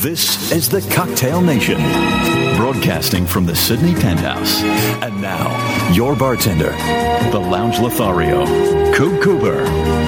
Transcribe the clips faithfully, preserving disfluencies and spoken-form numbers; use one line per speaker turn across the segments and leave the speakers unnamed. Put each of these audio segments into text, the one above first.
This is the Cocktail Nation, broadcasting from the Sydney Penthouse. And now, your bartender, the Lounge Lothario, Coop Cooper.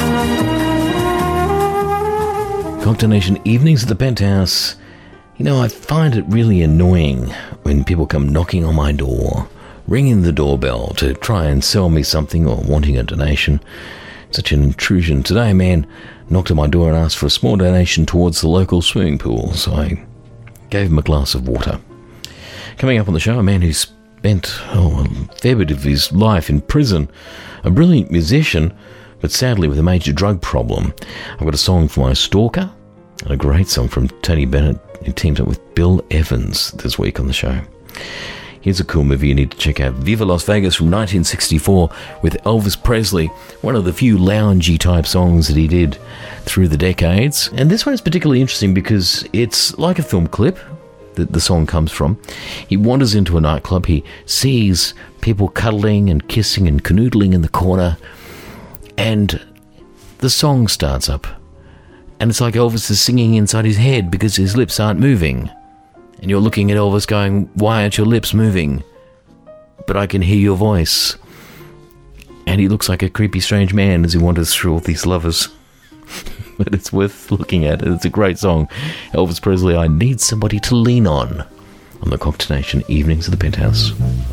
Cocktail Nation evenings at the Penthouse. You know, I find it really annoying when people come knocking on my door, ringing the doorbell to try and sell me something or wanting a donation. Such an intrusion. Today, a man knocked on my door and asked for a small donation towards the local swimming pool, so I gave him a glass of water. Coming up on the show, a man who spent oh, a fair bit of his life in prison, a brilliant musician, but sadly with a major drug problem. I've got a song for my stalker, and a great song from Tony Bennett, who teamed up with Bill Evans this week on the show. Here's a cool movie you need to check out. Viva Las Vegas from nineteen sixty-four with Elvis Presley, one of the few loungy type songs that he did through the decades. And this one is particularly interesting because it's like a film clip that the song comes from. He wanders into a nightclub, he sees people cuddling and kissing and canoodling in the corner, and the song starts up. And it's like Elvis is singing inside his head because his lips aren't moving. And you're looking at Elvis going, why aren't your lips moving? But I can hear your voice. And he looks like a creepy, strange man as he wanders through all these lovers. But it's worth looking at. It's a great song. Elvis Presley, I Need Somebody to Lean On, on the Cocktail Nation evenings at the Penthouse.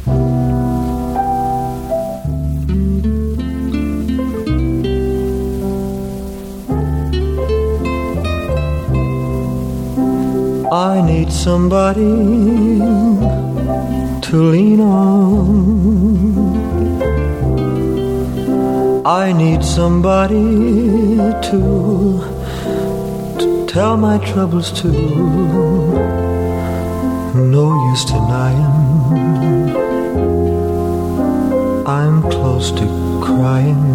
I need somebody to lean on. I need somebody to, to tell my troubles to. No use denying, I'm close to crying.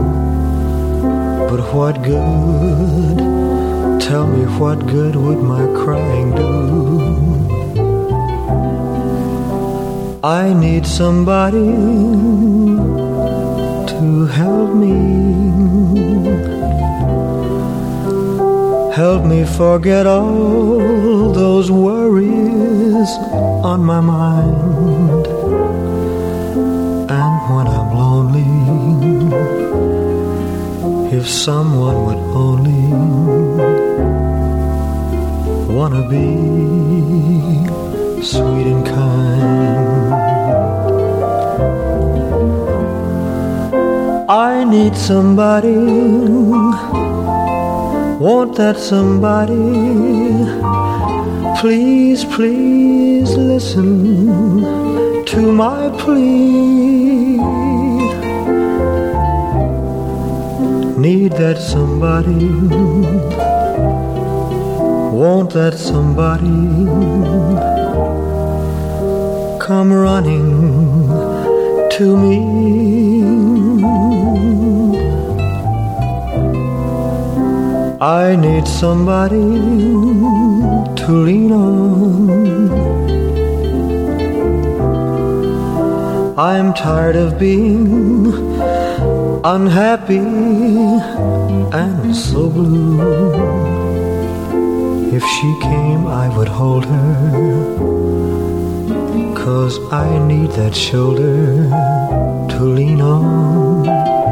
But what good? Tell me what good would my crying do? I need somebody to help me, help me forget all those worries on my mind. And when I'm lonely, if someone would only wanna be sweet and kind. I need somebody, want that somebody. Please, please listen to my plea. Need that somebody, want that somebody. Come running to me. I need somebody to lean on. I'm tired of being unhappy and so blue. If she came, I would hold her, 'cause I need that shoulder to lean on.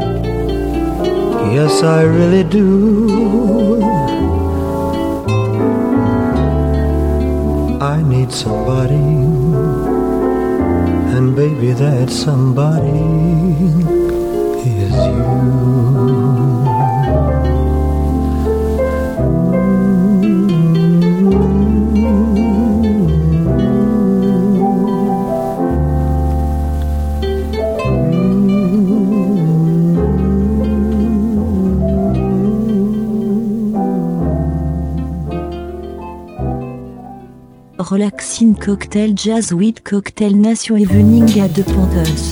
Yes, I really do. I need somebody, and baby, that somebody is you.
Relaxing Cocktail Jazz with Cocktail Nation Evening at the Penthouse.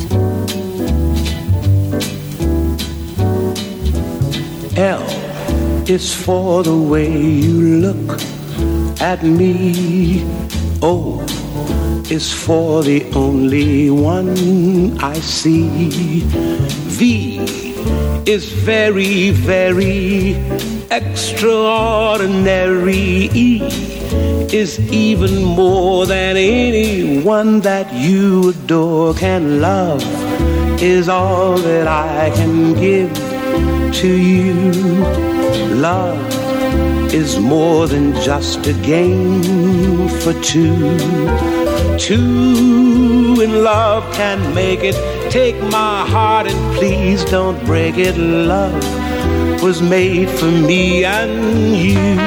L is for the way you look at me. O is for the only one I see. V is very, very extraordinary. E is even more than anyone that you adore can love, is all that I can give to you. Love is more than just a game for two. Two in love can make it. Take my heart and please don't break it. Love was made for me and you.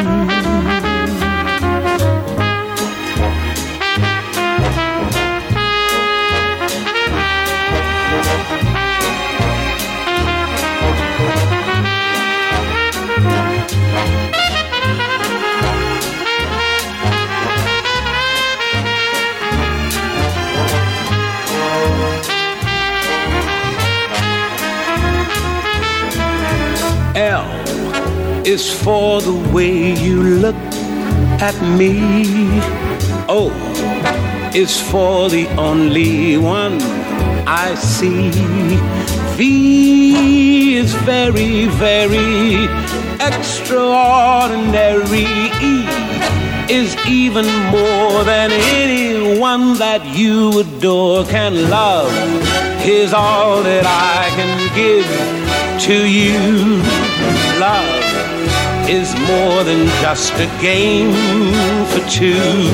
L is for the way you look at me. O is for the only one I see. V is very, very extraordinary. E is even more than anyone that you adore can love, is all that I can give to you. Love is more than just a game for two.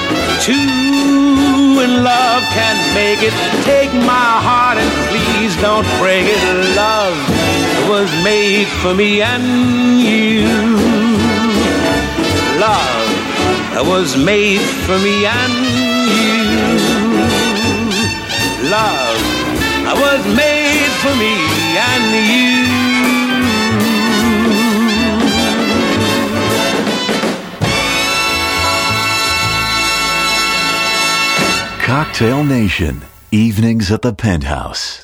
Two in love can make it. Take my heart and please don't break it. Love was made for me and you. Love was made for me and you. Love was made for me and you.
Cocktail Nation, evenings at the Penthouse.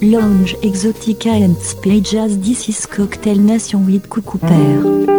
Lounge Exotica and Spey Jazz. This is Cocktail Nation with Cooper.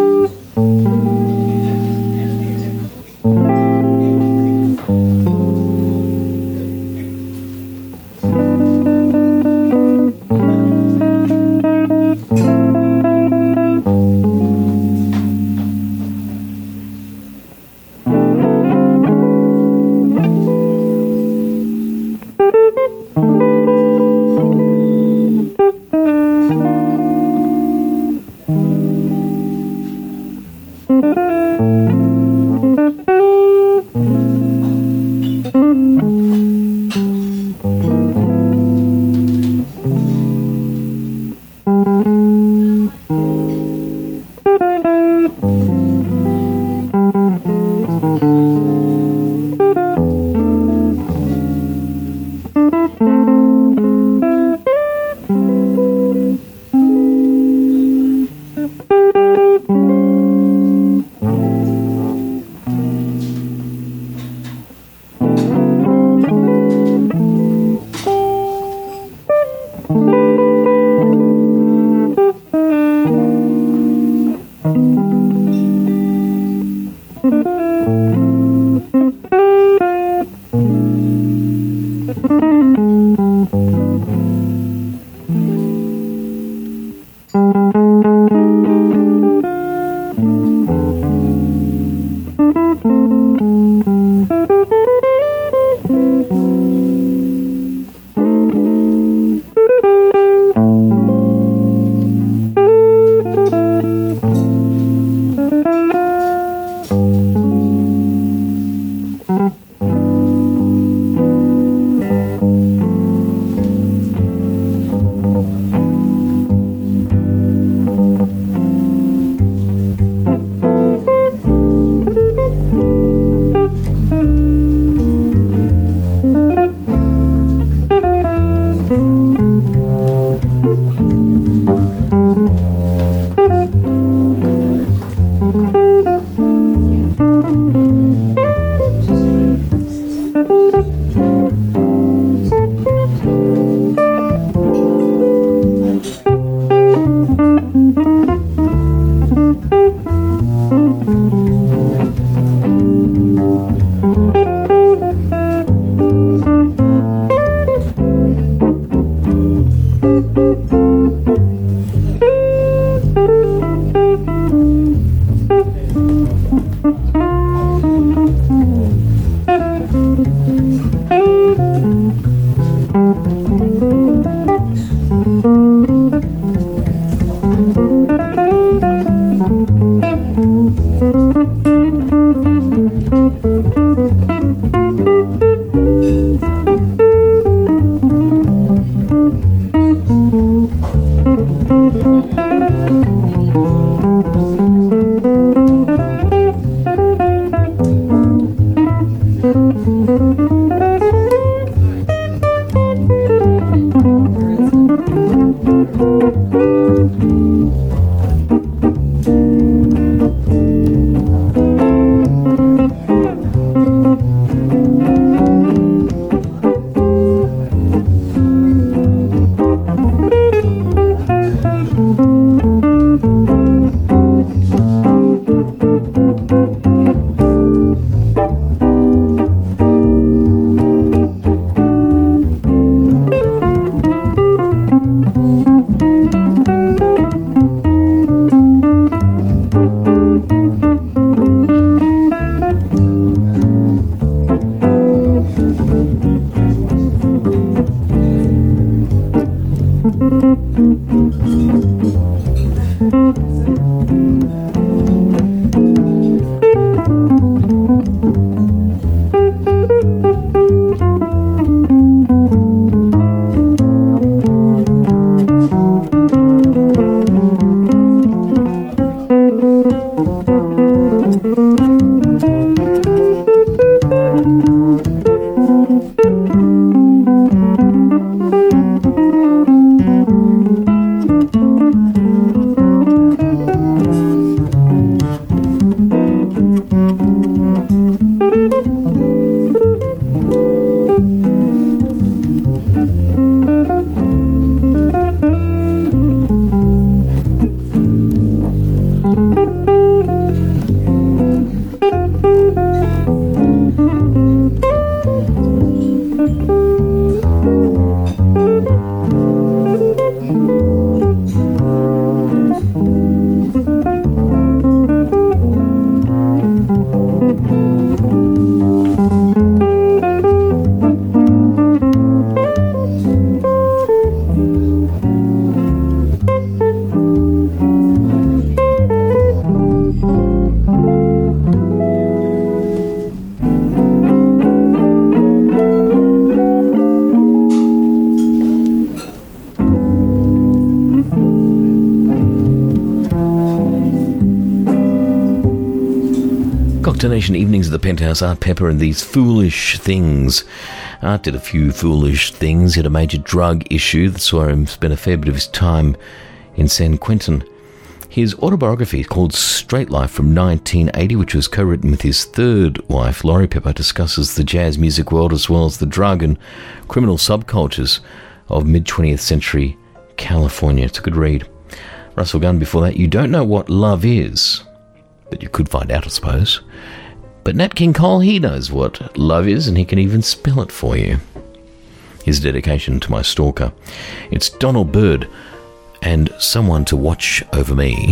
Cocktail Evenings at the Penthouse. Art Pepper and These Foolish Things. Art did a few foolish things. He had a major drug issue that saw him spend a fair bit of his time in San Quentin. His autobiography, called Straight Life from nineteen eighty, which was co-written with his third wife, Laurie Pepper, discusses the jazz music world as well as the drug and criminal subcultures of mid-twentieth century California. It's a good read. Russell Gunn before that. You don't know what love is, but you could find out, I suppose. But Nat King Cole, he knows what love is, and he can even spell it for you. His dedication to my stalker. It's Donald Byrd and Someone to Watch Over Me.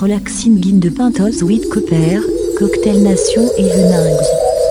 Relaxing in the Penthouse with Cooper, Cocktail Nation et Venings.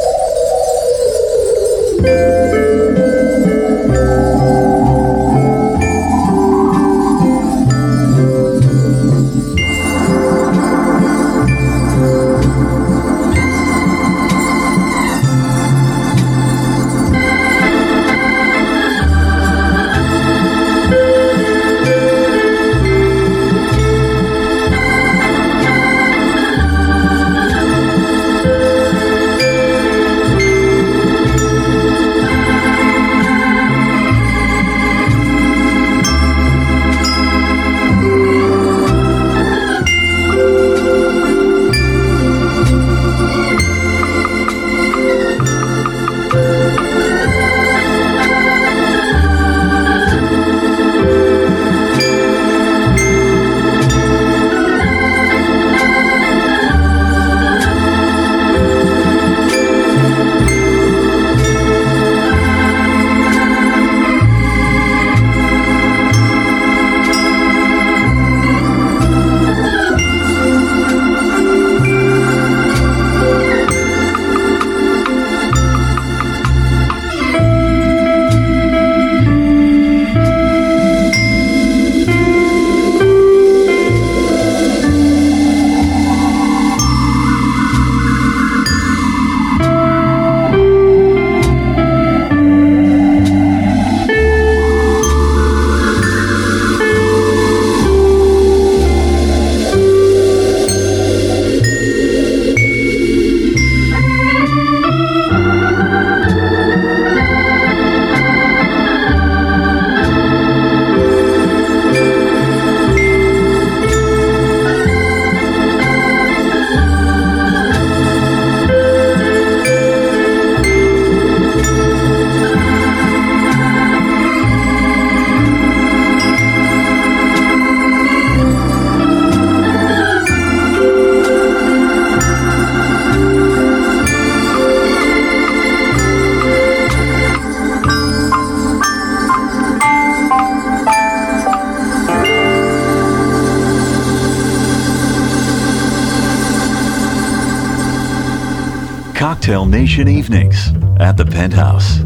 Cocktail Nation Evenings at the Penthouse.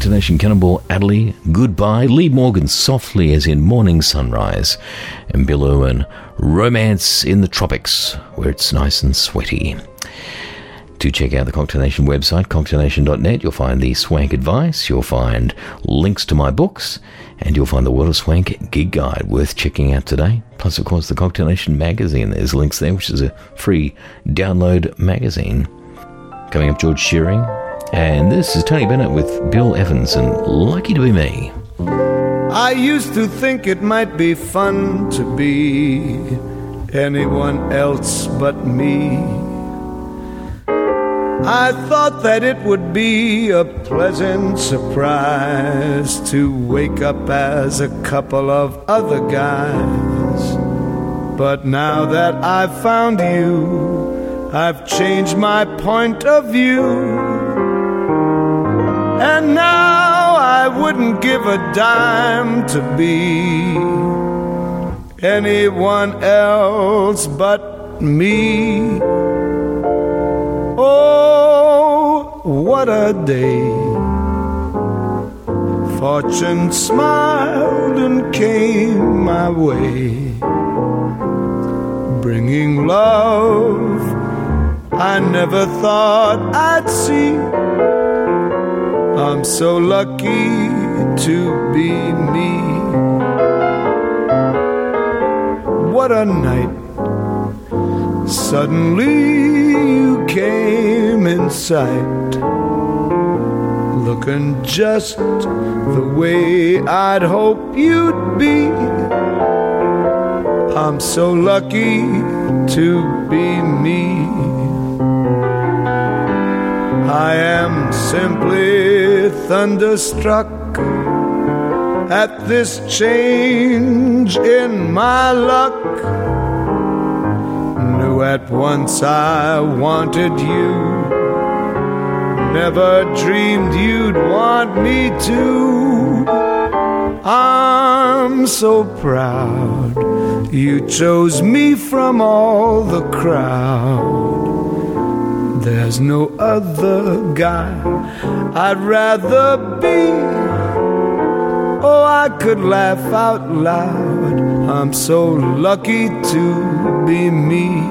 Cogtonation Cannonball Adderley, Goodbye, Lee Morgan, Softly as in Morning Sunrise, and Bill Irwin, Romance in the Tropics, where it's nice and sweaty. Do check out the Cogtonation website, cogtonation dot net. You'll find the Swank advice, you'll find links to my books, and you'll find the World of Swank gig guide worth checking out today. Plus, of course, the Cogtonation magazine. There's links there, which is a free download magazine. Coming up, George Shearing. And this is Tony Bennett with Bill Evans and Lucky to Be Me.
I used to think it might be fun to be anyone else but me. I thought that it would be a pleasant surprise to wake up as a couple of other guys. But now that I've found you, I've changed my point of view. And now I wouldn't give a dime to be anyone else but me. Oh, what a day. Fortune smiled and came my way, bringing love I never thought I'd see. I'm so lucky to be me. What a night. Suddenly you came in sight, looking just the way I'd hope you'd be. I'm so lucky to be me. I am simply thunderstruck at this change in my luck. Knew at once I wanted you, never dreamed you'd want me to. I'm so proud you chose me from all the crowd. There's no other guy I'd rather be. Oh, I could laugh out loud. I'm so lucky to be me.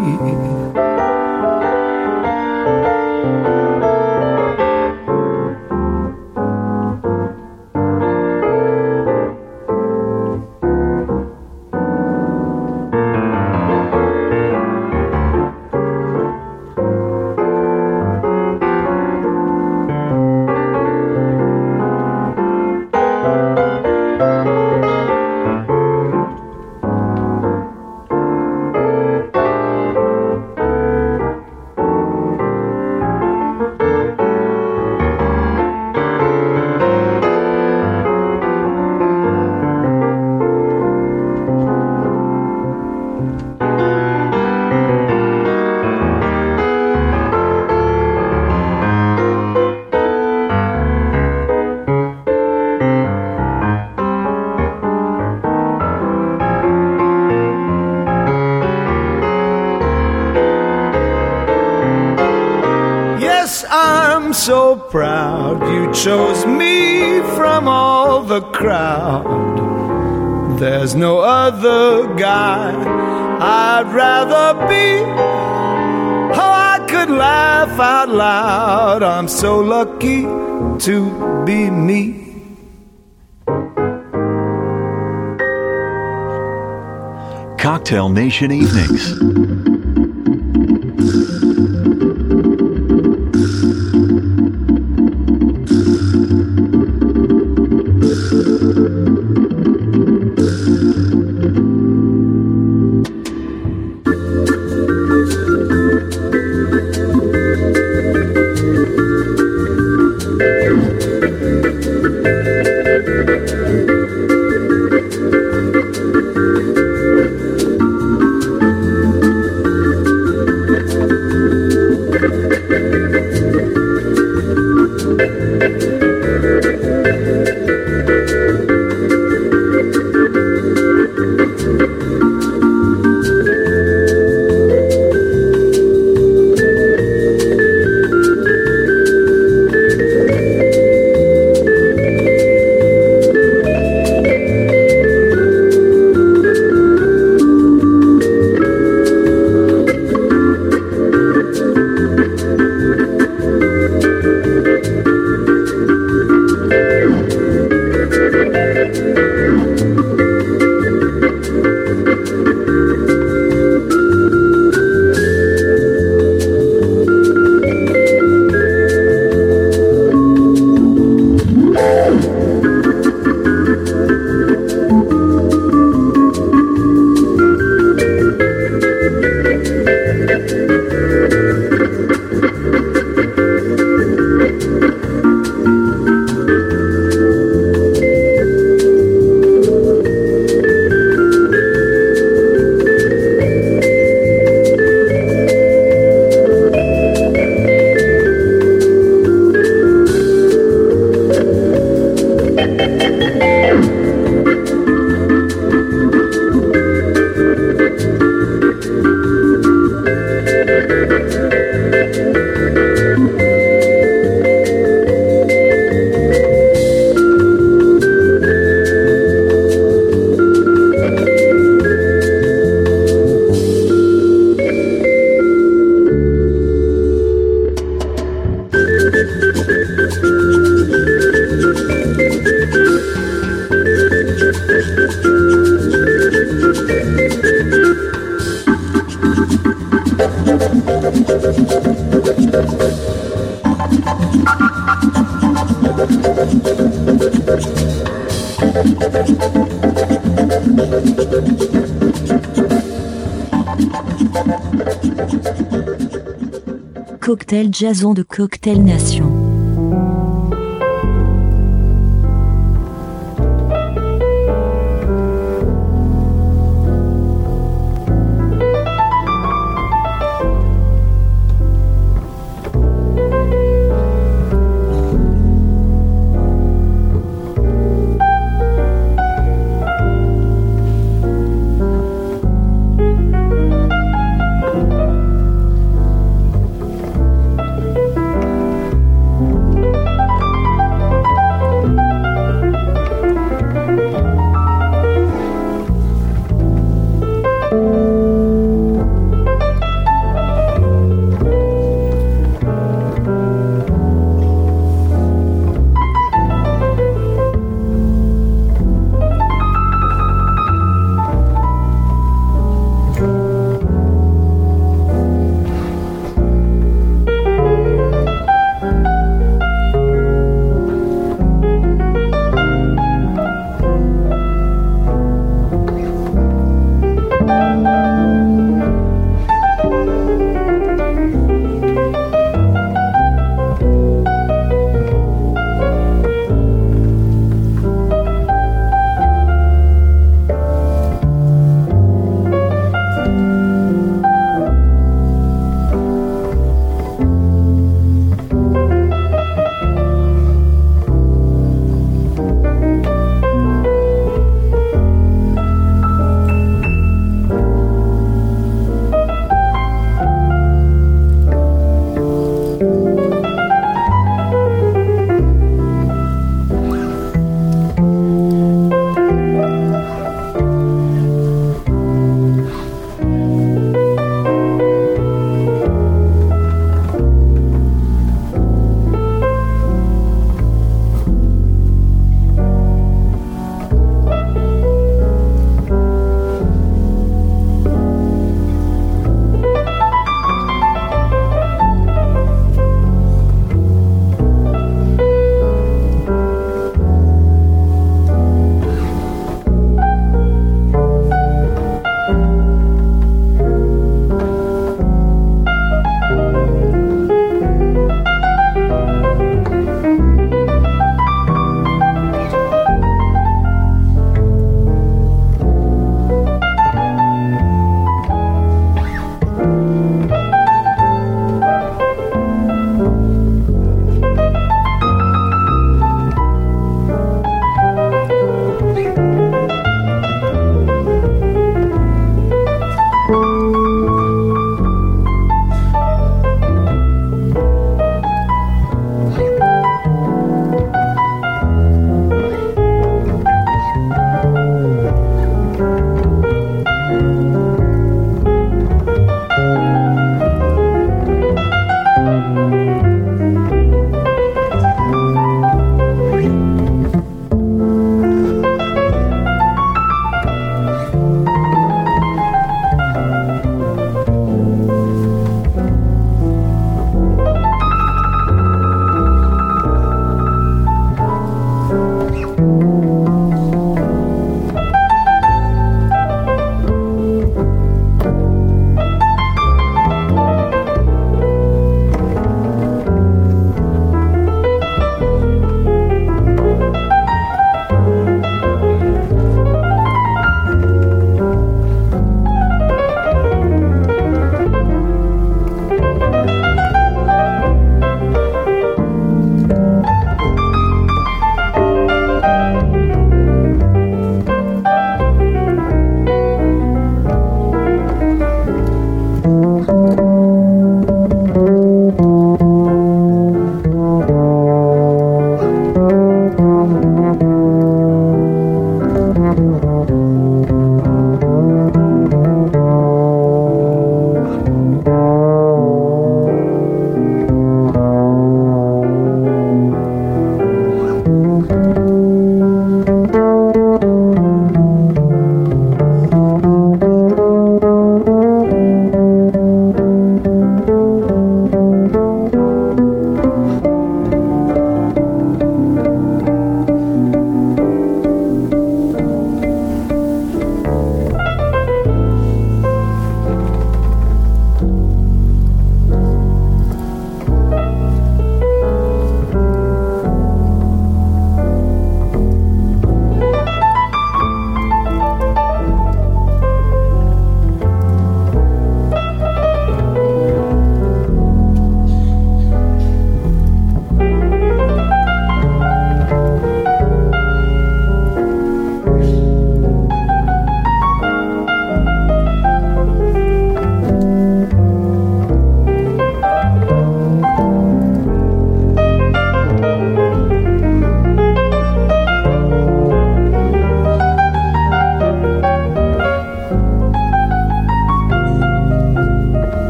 So proud you chose me from all the crowd. There's no other guy I'd rather be. Oh, I could laugh out loud. I'm so lucky to be me.
Cocktail Nation Evenings.
Cocktail Jason de Cocktail Nation.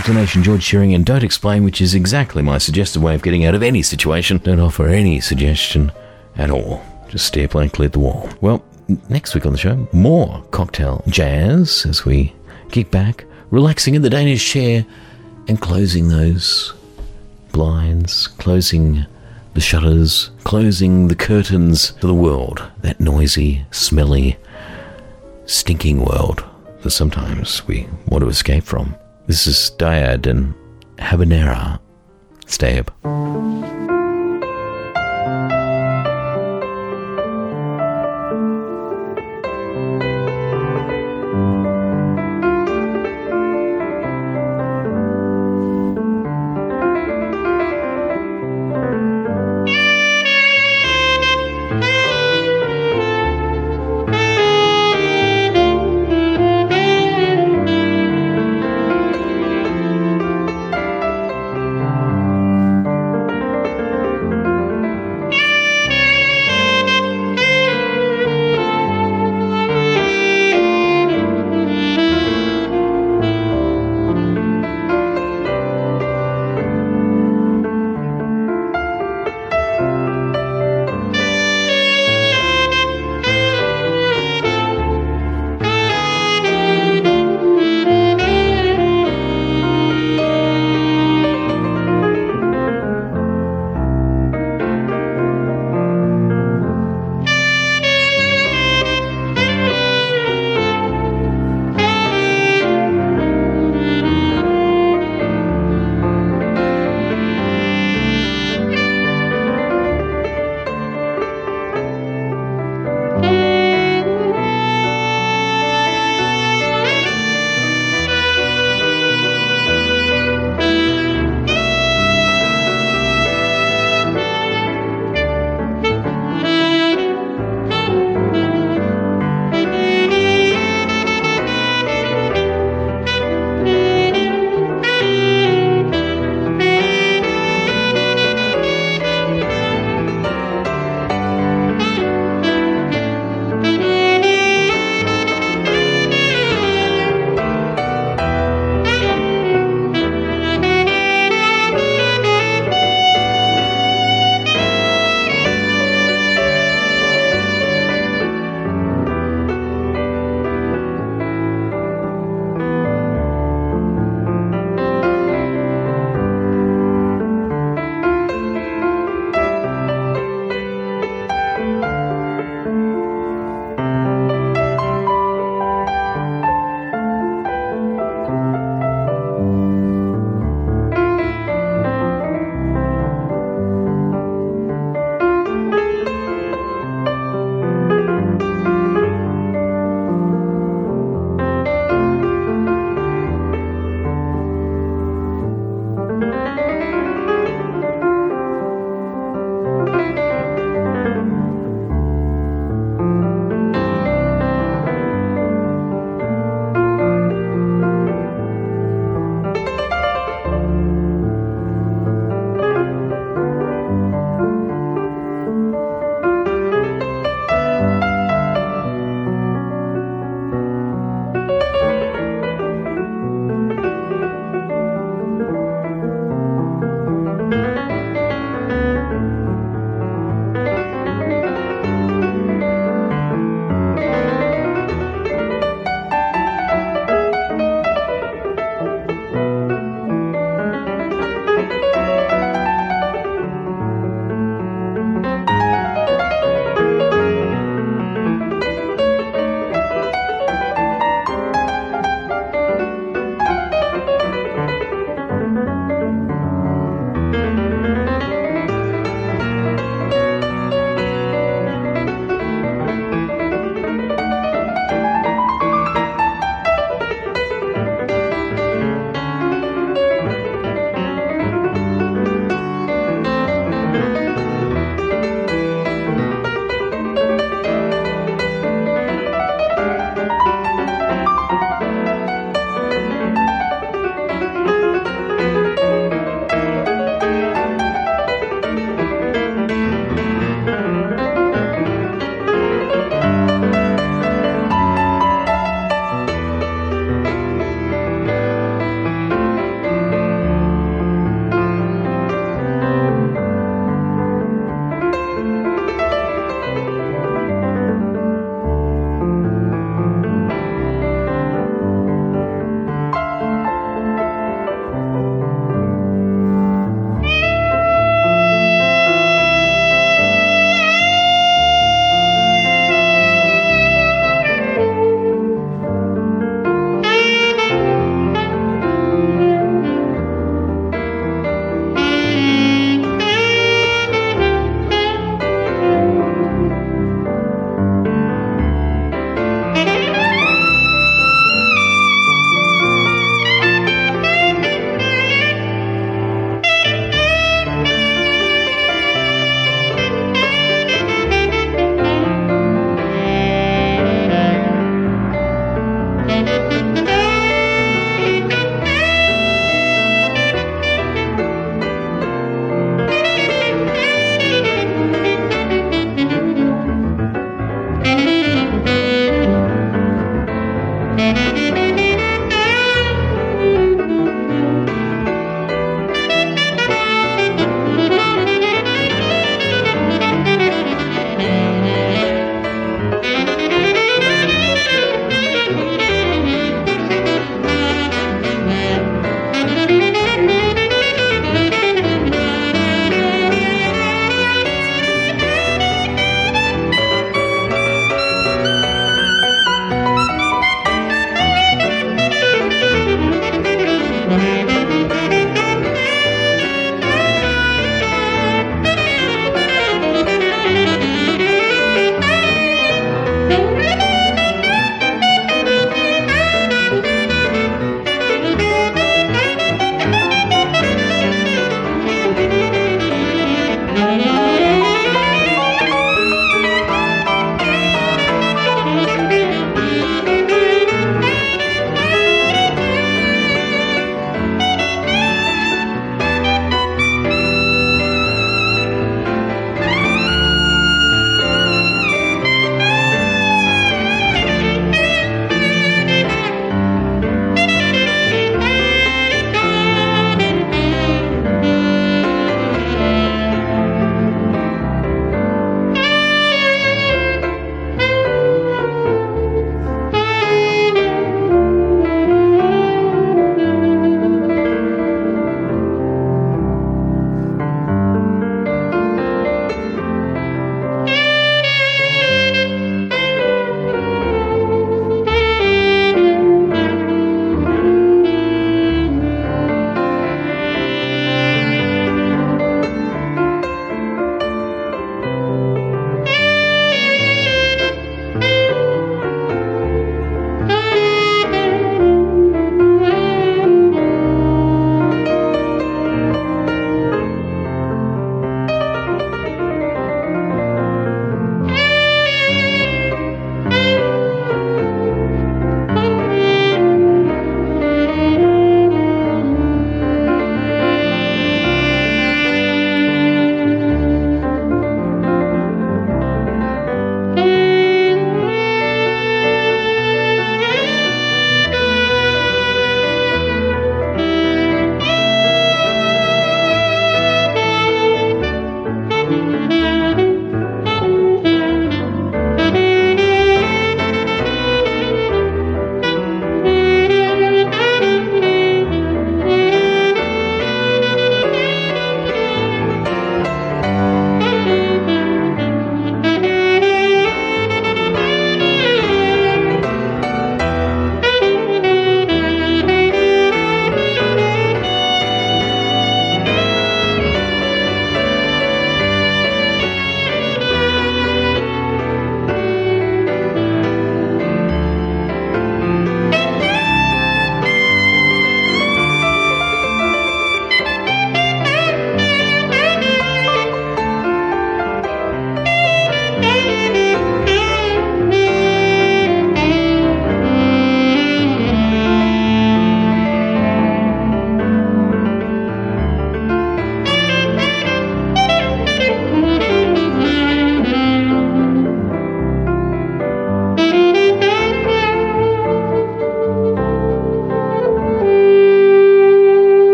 Cocktailnation, George Shearing, and Don't Explain, which is exactly my suggested way of getting out of any situation. Don't offer any suggestion at all. Just stare blankly at the wall. Well, next week on the show, more cocktail jazz as we kick back, relaxing in the Danish chair and closing those blinds, closing the shutters, closing the curtains to the world, that noisy, smelly, stinking world that sometimes we want to escape from. This is Dyad and Habanera. Stay up.